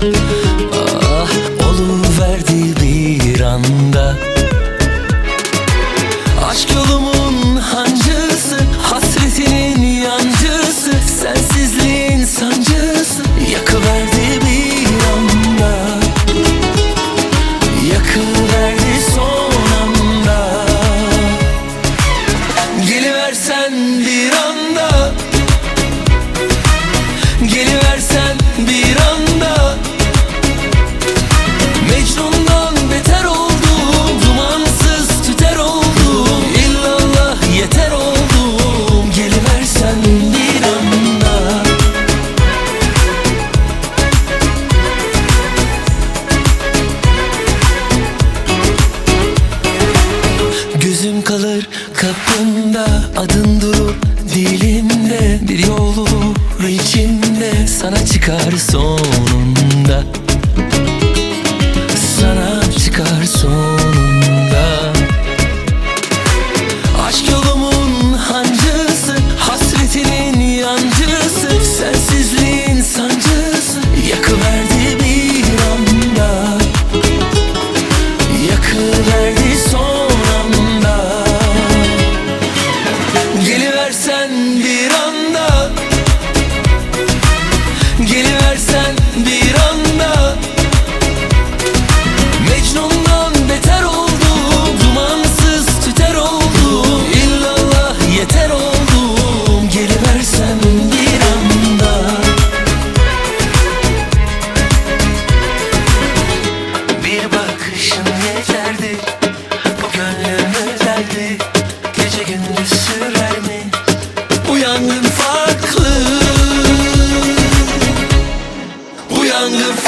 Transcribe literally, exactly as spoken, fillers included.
Ah, oluverdi bir anda. Aşk yolumun hancısı, hasretinin yancısı, sensizliğin sancısı yakıverdi bir anda. Yakıverdi son anda. Geliversen bir anda. Geliversen bir anda. Mecnun'dan beter oldum, dumansız tüter oldum. İllallah yeter oldum. Geliversen bir anda. Gözüm kalır kapında, adın durur dilimde. Bir yol olur içimde, sana çıkar sonunda. Sana çıkar sonunda. Aşk yolumun hancısı, hasretinin yancısı, sensizliğin sancısı yakıverdi bir anda. Yakıverdi son anda. Geliversen bir anda. Geliversen bir anda. Mecnun'dan beter oldum, dumansız tüter oldum. İllallah yeter oldum. Geliversen bir anda. Bir bakışın yeterdi, bu gönlümü derdi. Gece gündüz sürer mi? Uyandım farklı. Uyandım